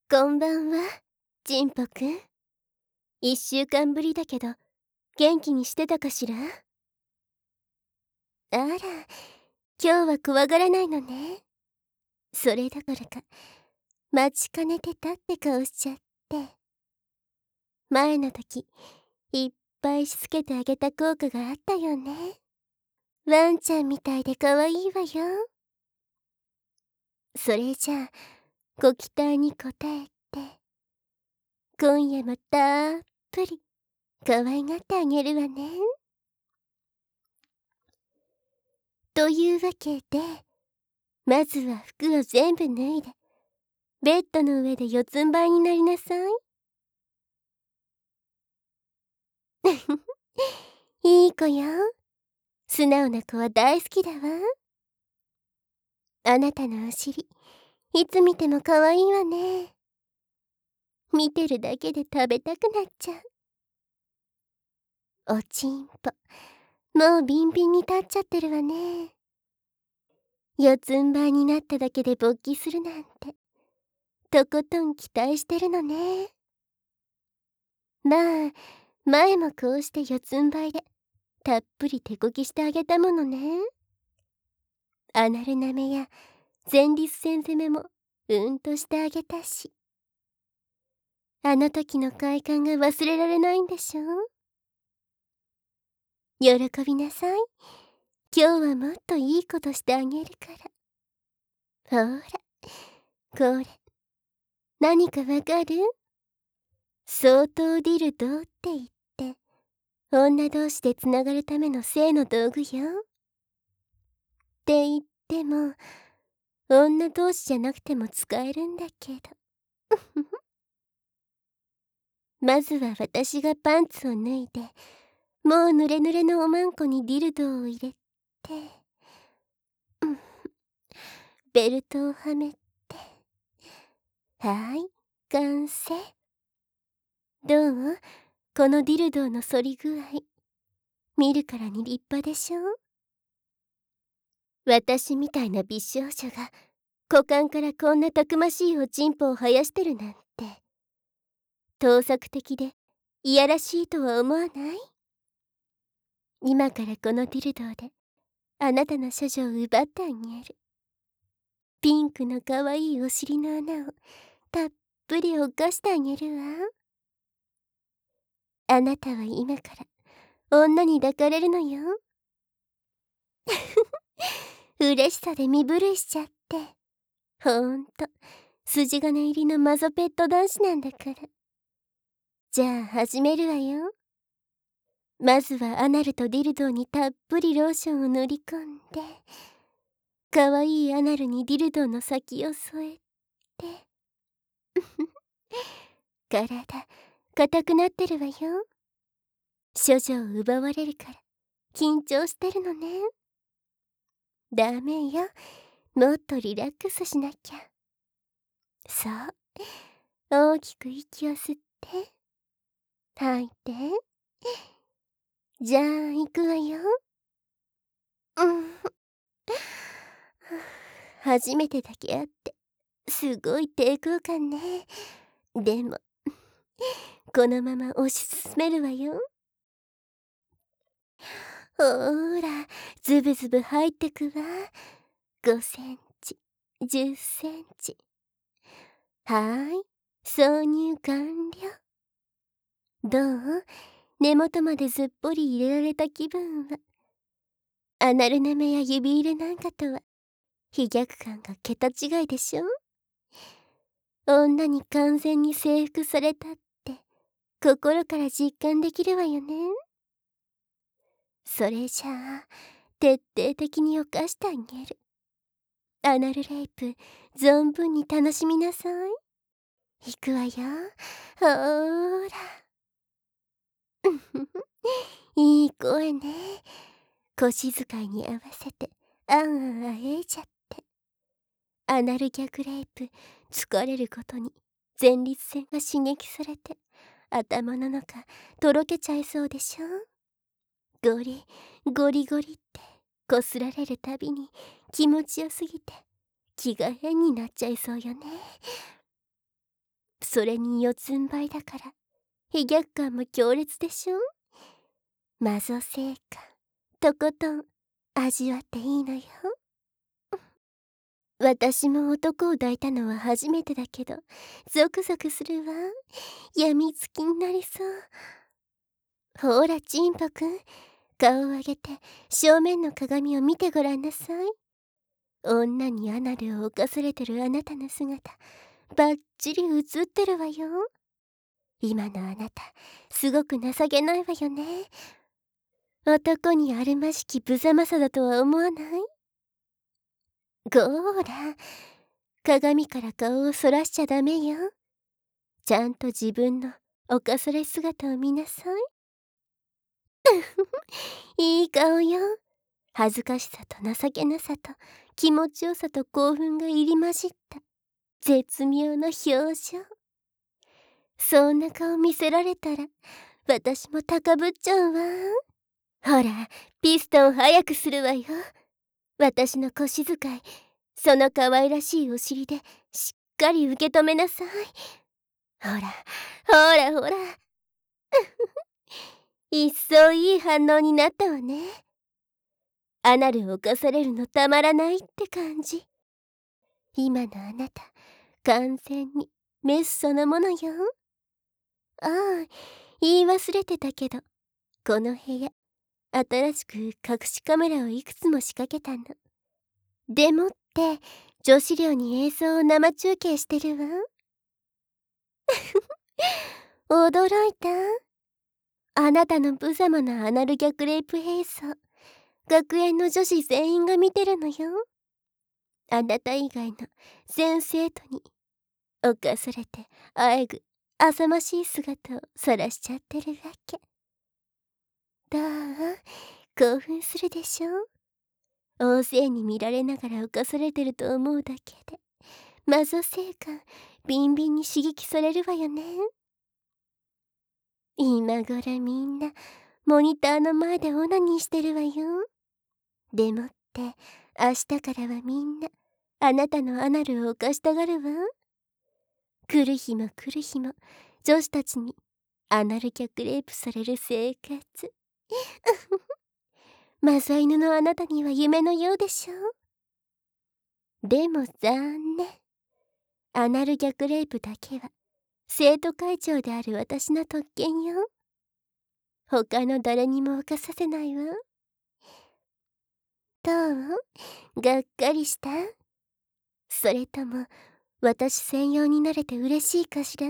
こんばんは、ジンポくん。1週間ぶりだけど、元気にしてたかしら？あら、今日は怖がらないのね。それどころか、待ちかねてたって顔しちゃって。前の時、いっぱいしつけてあげた効果があったよね。ワンちゃんみたいで可愛いわよ。それじゃあ、ご期待に応えて、今夜もたっぷり可愛がってあげるわね。というわけで、まずは服を全部脱いで、ベッドの上で四つん這いになりなさい。いい子よ。素直な子は大好きだわ。あなたのお尻、いつ見ても可愛いわね。見てるだけで食べたくなっちゃう。おちんぽ、もうビンビンに立っちゃってるわね。四つん這いになっただけで勃起するなんて、とことん期待してるのね。まあ、前もこうして四つん這いで、たっぷり手こきしてあげたものね。アナル舐めや前立腺攻めもとしてあげたし、あの時の快感が忘れられないんでしょ？喜びなさい。今日はもっといいことしてあげるから。ほら、これ何かわかる？相当ディルドって言って、女同士でつながるための性の道具よ。って言っても、女同士じゃなくても使えるんだけど。まずは私がパンツを脱いで、もう濡れ濡れのおまんこにディルドを入れて、ベルトをはめて、はい、完成。どう？このディルドの反り具合。見るからに立派でしょ？私みたいな美少女が股間からこんなたくましいおちんぽを生やしてるなんて、盗作的でいやらしいとは思わない？今からこのディルドであなたの処女を奪ってあげる。ピンクのかわいいお尻の穴をたっぷり犯してあげるわ。あなたは今から女に抱かれるのよ。嬉しさで身震いしちゃって。ほんと筋金入りのマゾペット男子なんだから。じゃあ始めるわよ。まずはアナルとディルドにたっぷりローションを塗り込んで、かわいいアナルにディルドの先を添えて。体硬くなってるわよ。処女を奪われるから緊張してるのね。ダメよ、もっとリラックスしなきゃ。そう、大きく息を吸って吐いて。じゃあ行くわよ。初めてだけあってすごい抵抗感ね。でもこのまま推し進めるわよ。ほーら、ズブズブ入ってくわ。5センチ、10センチ。はーい、挿入完了。どう？根元までずっぽり入れられた気分は。アナル舐めや指入れなんかとは飛躍感が桁違いでしょ？女に完全に征服されたって心から実感できるわよね。それじゃあ徹底的に犯してあげる。アナルレイプ存分に楽しみなさい。行くわよ。ほーら。いい声ね。腰使いに合わせてあんあえいちゃって。アナル逆レイプ疲れることに前立腺が刺激されて頭の中とろけちゃいそうでしょ？ゴリゴリゴリってこすられるたびに気持ちよすぎて気が変になっちゃいそうよね。 それに四つん這いだから飛脚感も強烈でしょ。マゾ成果とことん味わっていいのよ。私も男を抱いたのは初めてだけどゾクゾクするわ。やみつきになりそう。ほらチンポくん、顔を上げて正面の鏡を見てごらんなさい。女にアナルを犯されてるあなたの姿バッチリ映ってるわよ。今のあなたすごく情けないわよね。男にあるましき無様さだとは思わない？ごーら、鏡から顔をそらしちゃダメよ。ちゃんと自分の犯され姿を見なさい。いい顔よ。恥ずかしさと情けなさと気持ちよさと興奮が入り混じった絶妙の表情。そんな顔見せられたら私も高ぶっちゃうわ。ほら、ピストン早くするわよ。私の腰使い、その可愛らしいお尻でしっかり受け止めなさい。ほら、ほらほら。一層いい反応になったわね。アナルを犯されるのたまらないって感じ。今のあなた、完全にメスそのものよ。ああ、言い忘れてたけど、この部屋、新しく隠しカメラをいくつも仕掛けたの。でもって女子寮に映像を生中継してるわ。驚いた？あなたの無様なアナル逆レイプ兵装、学園の女子全員が見てるのよ。あなた以外の全生徒に犯されてあえぐ浅ましい姿を晒しちゃってるわけ。どう？興奮するでしょ？大勢に見られながら犯されてると思うだけでマゾ性感ビンビンに刺激されるわよね。今頃みんなモニターの前でオナニーしてるわよ。でもって明日からはみんなあなたのアナルを犯したがるわ。来る日も来る日も女子たちにアナル逆レイプされる生活。マザ犬のあなたには夢のようでしょう。でも残念。アナル逆レイプだけは生徒会長である私の特権よ。他の誰にも犯させないわ。どう？がっかりした？それとも私専用になれて嬉しいかしら？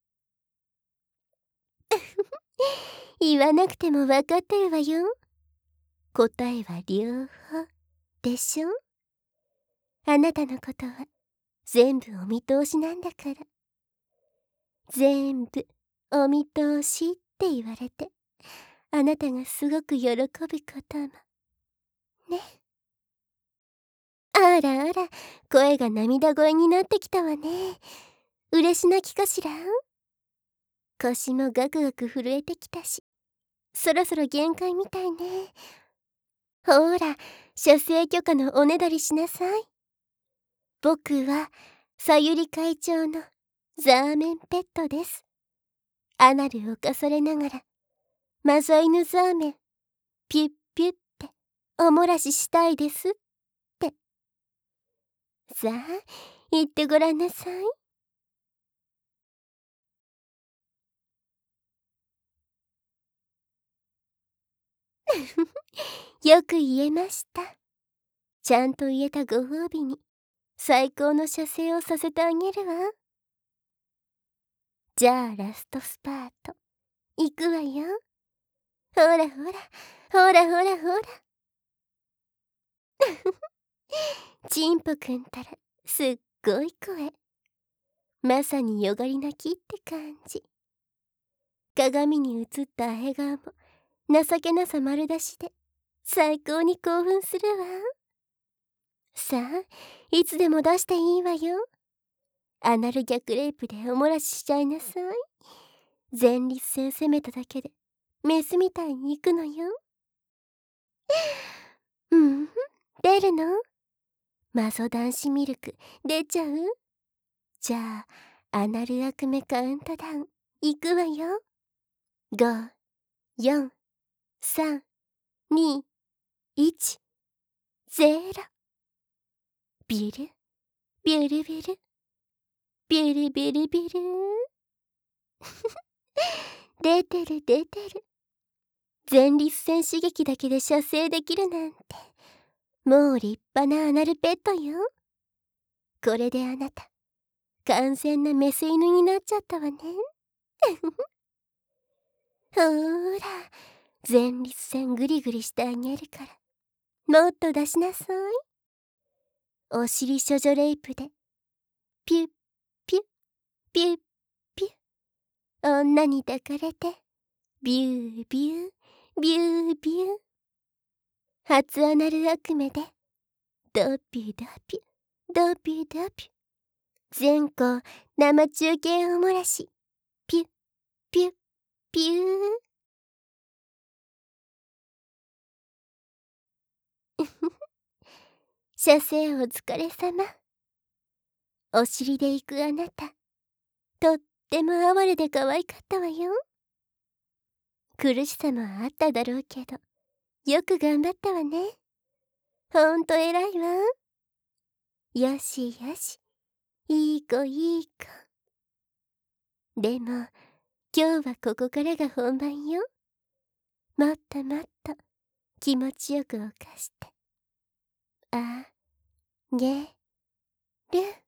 言わなくても分かってるわよ。答えは両方でしょ。あなたのことは全部お見通しなんだから。全部お見通しって言われてあなたがすごく喜ぶこともね。あらあら、声が涙声になってきたわね。嬉し泣きかしら？腰もガクガク震えてきたし、そろそろ限界みたいね。ほら、射精許可のおねだりしなさい。僕はさゆり会長のザーメンペットです。アナルを犯されながらマザ犬ザーメンピュッピュッっておもらししたいですって。さあ言ってごらんなさい。よく言えました。ちゃんと言えたご褒美に最高の射精をさせてあげるわ。じゃあラストスパートいくわよ。ほらほらほらほらほら。チンポくんたらすっごい声。まさによがり泣きって感じ。鏡に映った笑顔も情けなさ丸出しで最高に興奮するわ。さあいつでも出していいわよ。アナル逆レイプでおもらししちゃいなさい。前立腺攻めただけでメスみたいに行くのよ。うん、出るの？マゾ男子ミルク出ちゃう？じゃあアナル悪夢カウントダウンいくわよ。5、4、3、2、1、0。ビュルビュルビュルビュルビュルビュル出てる出てる。前立腺刺激だけで射精できるなんて、もう立派なアナルペットよ。これであなた完全なメス犬になっちゃったわね。ほーら、前立腺グリグリしてあげるから、もっと出しなさい。お尻処女レイプでピュッピュッピュッピュッ、女に抱かれてビュービュービュービュー、初アナル悪夢でドピュドピュドピュドピュ、全校生中継おもらしピュッピュッピュー。射精お疲れ様。お尻で行くあなた、とっても哀れで可愛かったわよ。苦しさもあっただろうけど、よく頑張ったわね。ほんと偉いわ。よしよし、いい子いい子。でも今日はここからが本番よ。もっともっと気持ちよく犯してあげる。